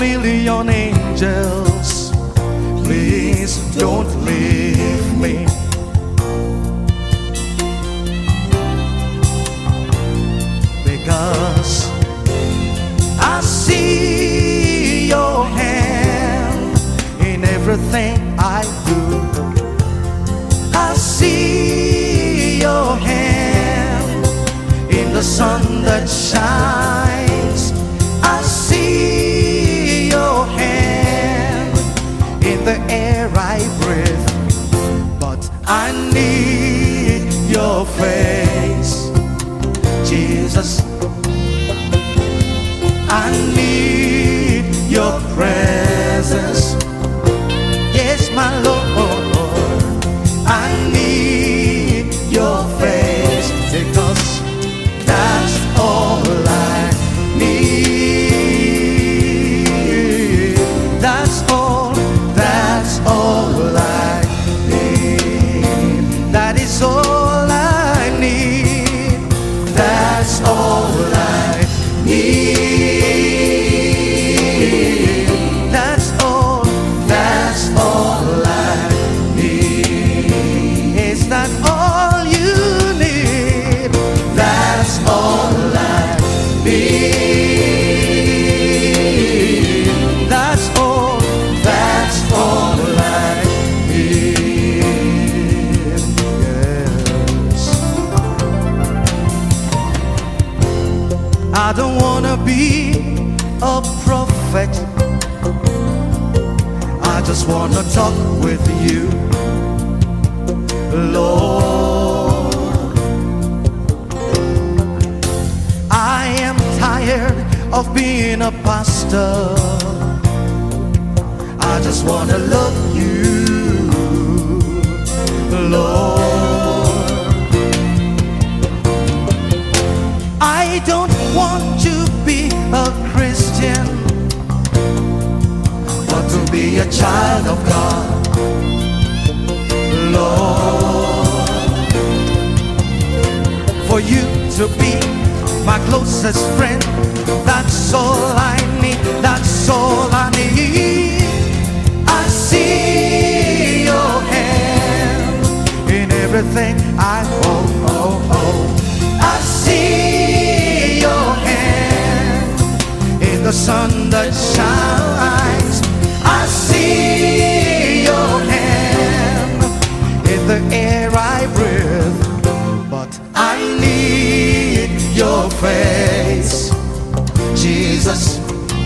million angels, please don't leave me. Because I see your hand in everything I do. I see your hand in the sun that shines. I see your hand in the air I breathe. But I need your face, Jesus. I need your presence. Yes, my Lord, I need your face, because that's all I need. That's all I need. That is all I need. That's all I need. That's all I need. Is that all you need? That's all I need. That's all I need. Yes. I don't wanna be a prophet, I just wanna talk with you, Lord. I am tired of being a pastor, I just wanna love you, Lord. I don't want to be a Christian, but to be a child of God, Lord. For you to be my closest friend, that's all I need, that's all I need. I see your hand in everything I hold. I see your hand in the sun that shines. I see your hand in the air I breathe. But I need your face, Jesus.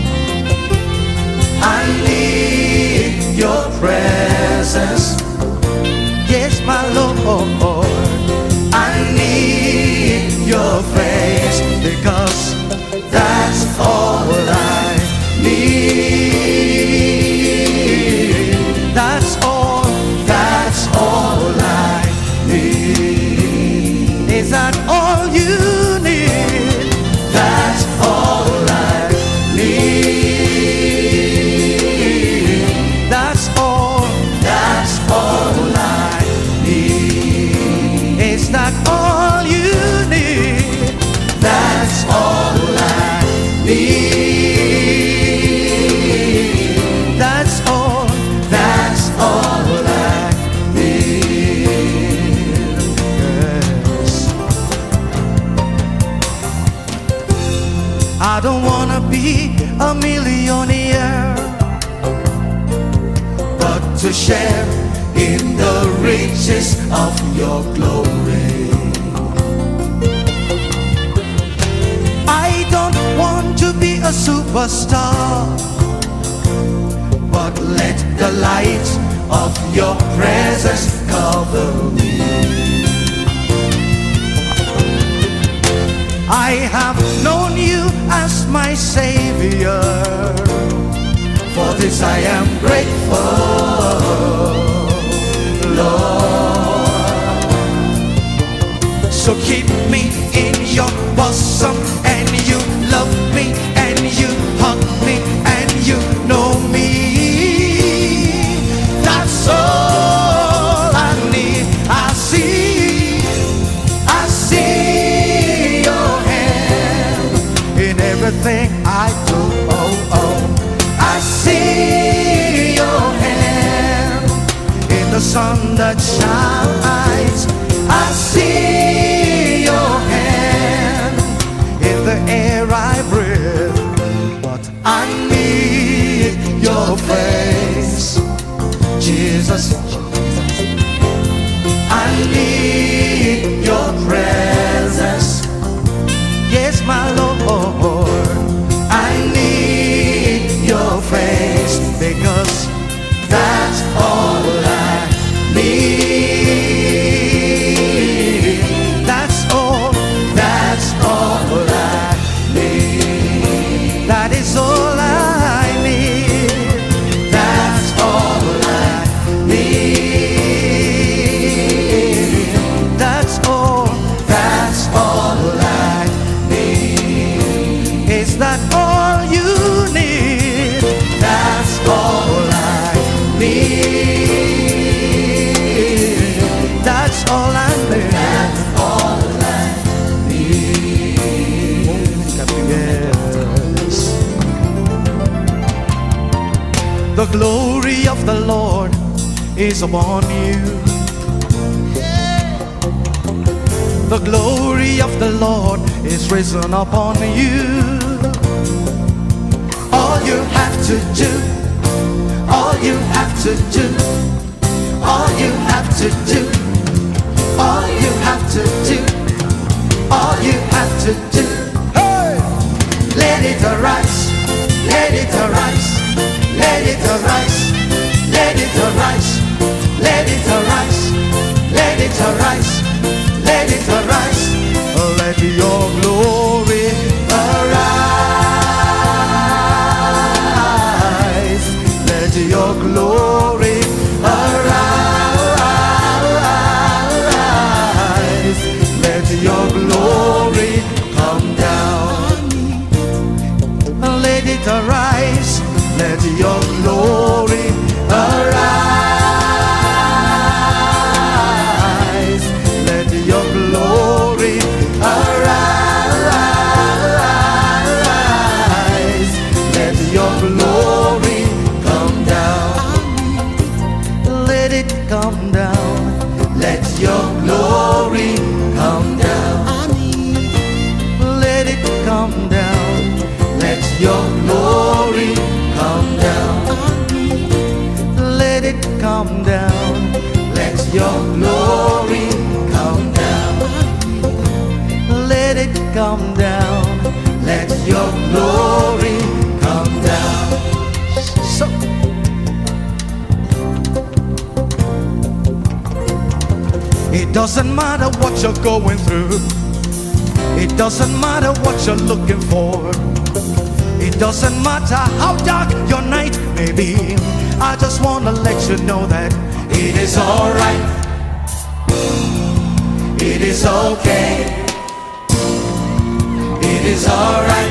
I need your presence. Yes, my Lord, I need your face, because that's all I need. That's all I need. Is that all you need? That's all I need. That's all I need. Is that all you need? That's all I need. That's all I need. Yes. I don't wanna be a millionaire, but to share in the riches of your glory. I don't want to be a superstar, but let the light of your presence cover me. I have known you as my Savior, for this I am grateful, Lord. So keep me in your bosom, and you love me, and you hug me, and you know me. That's all I need. I see your hand in everything I do. I sun that shines. I see your hand in the air I breathe, but I need your face, Jesus. I need your presence. Yes, my Lord, I need your face, because that's all I need. That's all I need. That is all I need. That's all I need. That's all I need. Is that all you need? That's all I need. That's all I need. That's all I need. Yes. The glory of the Lord is upon you. The glory of the Lord is risen upon you. All you have to do, all you have to do, all you have to do, all you have to do, all you have to do. Hey! Let it arise, let it arise, let it arise, let it arise, let it arise, let it arise, let it arise. Let your glory arise. Let your glory arise. Let your glory come down. Let it arise. Let your glory arise. Let your glory arise. Let your glory come down. Let it come down. Let your glory come down. Let it come down. Let your glory come down. Let it come down. Let your glory come down. Let it come down. Let your glory come down. So it doesn't matter what you're going through. It doesn't matter what you're looking for. It doesn't matter how dark your night may be. I just want to let you know that it is alright. It is okay. It is alright.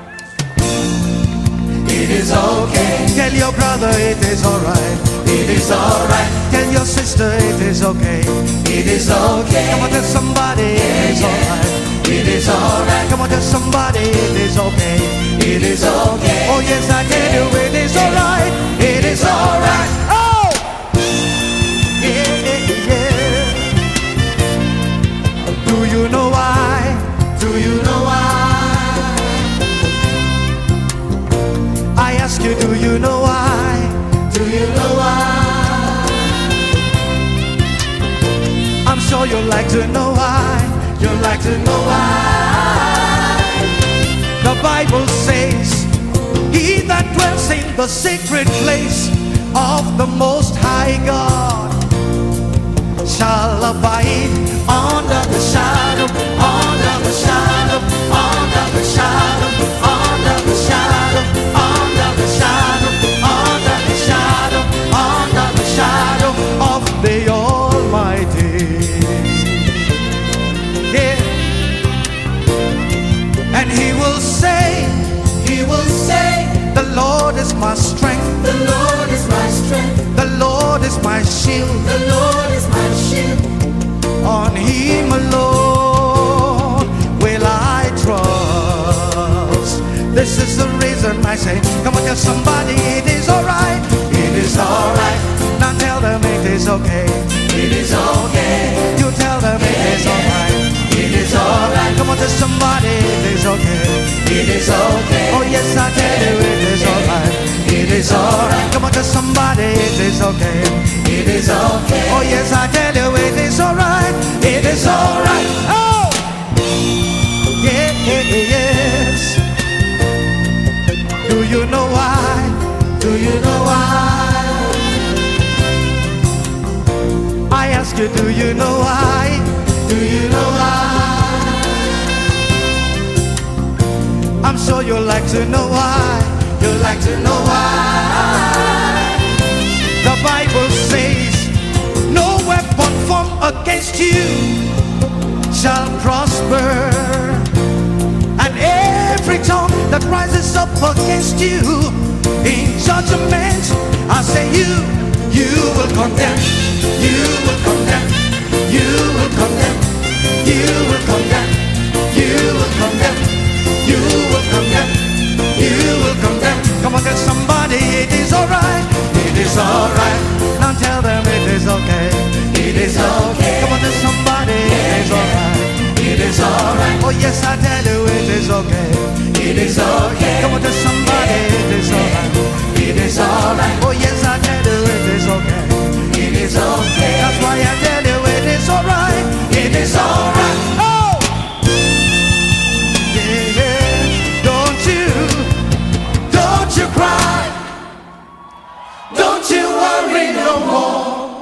It is okay. Tell your brother it is alright. It is alright. Tell your sister it is okay. It is okay. Come on, tell somebody it is alright. It is alright. Come on, tell somebody it is okay. It is okay. Oh yes, I tell you it is alright. It is alright. Oh! Yeah, yeah. Do you know why? Do you know why? I ask you, do you know why? Do you know why? I'm sure you'd like to know why. You'd like to know why. The Bible says, he that dwells in the secret place of the Most High God shall abide under the shadow, under the shadow, under the shadow, under the shadow, under the shadow, under the shadow, under the shadow of the Almighty. Yeah. And he will say, the Lord is my strength, the Lord is my strength, the Lord is my shield, the Lord is my shield. On him alone will I trust. This is the reason I say, come on, tell somebody it is alright. It is alright. Now tell them it is okay. tell somebody it is okay. It is okay. Oh yes, I tell you it is alright. It is alright. Come on, tell somebody it is okay. It is okay. Oh yes, I tell you it is alright. It is alright. Oh, yeah, yes. Do you know why? Do you know why? I ask you, do you know why? Do you know why? I'm sure you'd like to know why. You'd like to know why? The Bible says, no weapon formed against you shall prosper, and every tongue that rises up against you in judgment, I say you will condemn, you will condemn, you will condemn, you will condemn, you will condemn, you will condemn, you will condemn. Come on, tell somebody it is alright, it is alright. Now tell them it is okay, It is okay. come on, tell somebody it is alright. It is alright. Oh yes, I tell you it is okay. It is okay. Come on, tell somebody it is alright. It is alright. Oh yes, I tell you it is okay. It is okay. That's why I tell you it is alright. It is alright. Oh, yeah, yeah. Don't you cry. Don't you worry no more.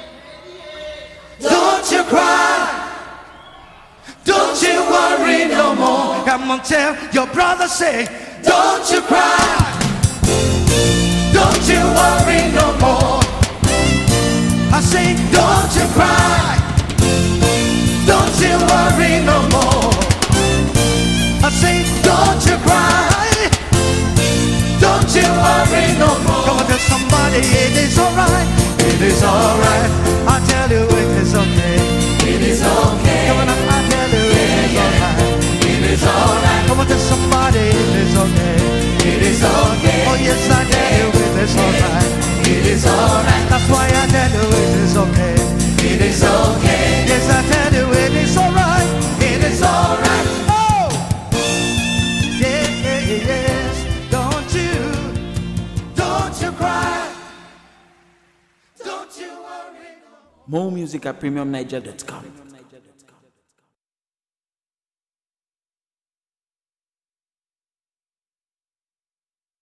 Don't you cry. Don't you worry no more. Come on, tell your brother, say, Don't you cry. Don't you worry no more. I say, Don't you cry. Don't you worry no more. I say, Don't you cry. Don't you worry no more. come on, tell somebody it is alright. It is alright. I tell you it is okay. It is okay. Come on, I tell you it is alright. It is alright. Come on, tell somebody it is okay. It is okay. Oh yes, I tell you it is alright. It is alright. That's why I tell you it is okay. It is okay. Yes, I tell you it is alright. It is alright. Oh, yeah, yes. Don't you cry. Don't you worry. More music at premiumniger.com.